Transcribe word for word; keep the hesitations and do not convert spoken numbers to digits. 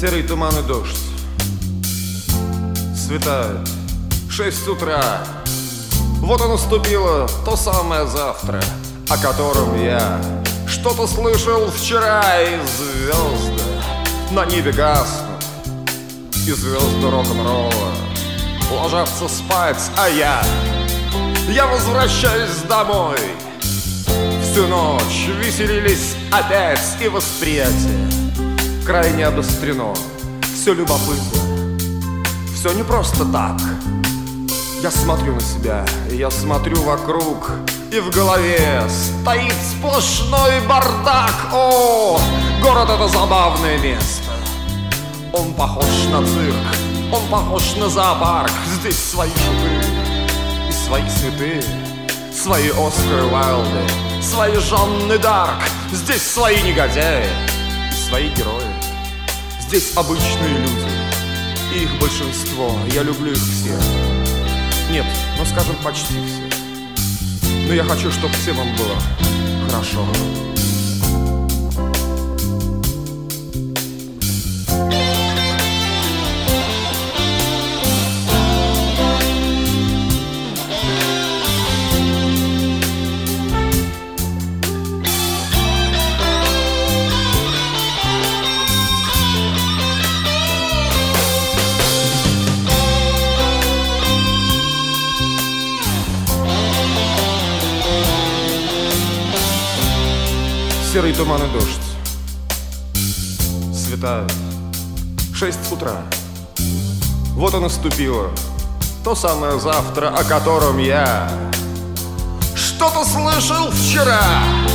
Серый туман и дождь. Светает. Шесть утра. Вот и наступило то самое завтра, о котором я что-то слышал вчера. И звезды на небе гаснут, и звезды рок-н-ролла ложатся спать, а я Я возвращаюсь домой. Всю ночь веселились опять, и восприятие крайне обострено. Все любопытно, все не просто так. Я смотрю на себя, я смотрю вокруг, и в голове стоит сплошной бардак. О, город — это забавное место. Он похож на цирк, он похож на зоопарк. Здесь свои шуты и свои цветы, свои Оскары Уайлды, свои Жанны Дарк. Здесь свои негодяи и свои герои. Здесь обычные люди, и их большинство. Я люблю их всех. Нет, ну скажем, почти все. Но я хочу, чтобы всем вам было хорошо. Серый туман и дождь. Светает. Шесть утра. Вот и наступило то самое завтра, о котором я что-то слышал вчера.